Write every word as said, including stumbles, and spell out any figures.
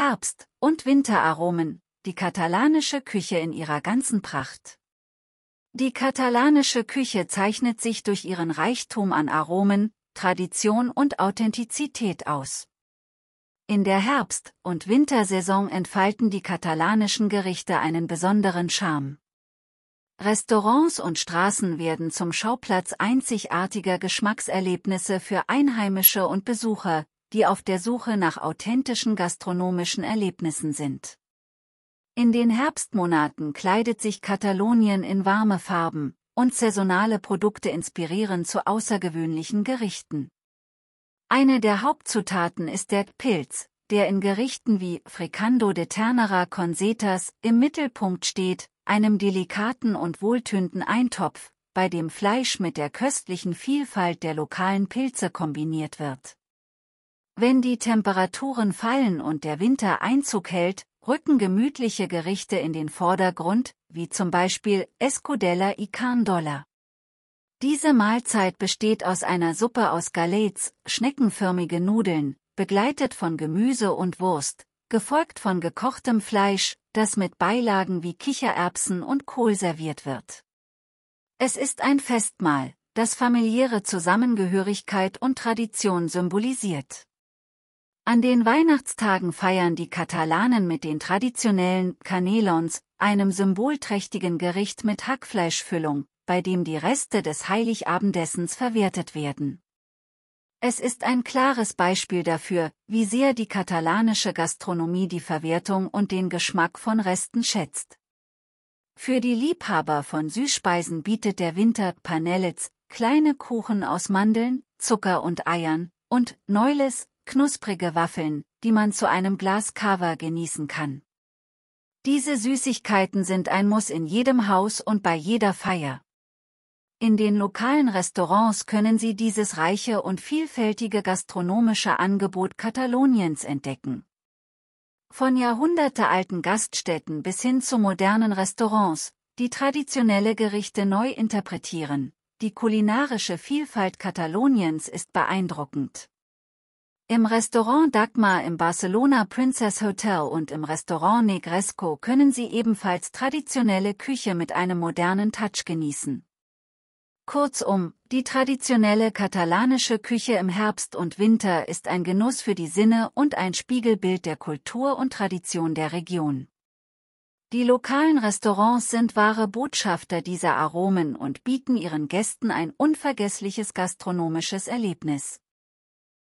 Herbst- und Winteraromen, die katalanische Küche in ihrer ganzen Pracht. Die katalanische Küche zeichnet sich durch ihren Reichtum an Aromen, Tradition und Authentizität aus. In der Herbst- und Wintersaison entfalten die katalanischen Gerichte einen besonderen Charme. Restaurants und Straßen werden zum Schauplatz einzigartiger Geschmackserlebnisse für Einheimische und Besucher, die auf der Suche nach authentischen gastronomischen Erlebnissen sind. In den Herbstmonaten kleidet sich Katalonien in warme Farben, und saisonale Produkte inspirieren zu außergewöhnlichen Gerichten. Eine der Hauptzutaten ist der Pilz, der in Gerichten wie Fricando de Ternera con Setas im Mittelpunkt steht, einem delikaten und wohltönenden Eintopf, bei dem Fleisch mit der köstlichen Vielfalt der lokalen Pilze kombiniert wird. Wenn die Temperaturen fallen und der Winter Einzug hält, rücken gemütliche Gerichte in den Vordergrund, wie zum Beispiel Escudella y Carn. Diese Mahlzeit besteht aus einer Suppe aus Galets, schneckenförmige Nudeln, begleitet von Gemüse und Wurst, gefolgt von gekochtem Fleisch, das mit Beilagen wie Kichererbsen und Kohl serviert wird. Es ist ein Festmahl, das familiäre Zusammengehörigkeit und Tradition symbolisiert. An den Weihnachtstagen feiern die Katalanen mit den traditionellen Canelons, einem symbolträchtigen Gericht mit Hackfleischfüllung, bei dem die Reste des Heiligabendessens verwertet werden. Es ist ein klares Beispiel dafür, wie sehr die katalanische Gastronomie die Verwertung und den Geschmack von Resten schätzt. Für die Liebhaber von Süßspeisen bietet der Winter Panellets, kleine Kuchen aus Mandeln, Zucker und Eiern, und Neules, knusprige Waffeln, die man zu einem Glas Cava genießen kann. Diese Süßigkeiten sind ein Muss in jedem Haus und bei jeder Feier. In den lokalen Restaurants können Sie dieses reiche und vielfältige gastronomische Angebot Kataloniens entdecken. Von jahrhundertealten Gaststätten bis hin zu modernen Restaurants, die traditionelle Gerichte neu interpretieren. Die kulinarische Vielfalt Kataloniens ist beeindruckend. Im Restaurant Dagmar im Barcelona Princess Hotel und im Restaurant Negresco können Sie ebenfalls traditionelle Küche mit einem modernen Touch genießen. Kurzum, die traditionelle katalanische Küche im Herbst und Winter ist ein Genuss für die Sinne und ein Spiegelbild der Kultur und Tradition der Region. Die lokalen Restaurants sind wahre Botschafter dieser Aromen und bieten ihren Gästen ein unvergessliches gastronomisches Erlebnis.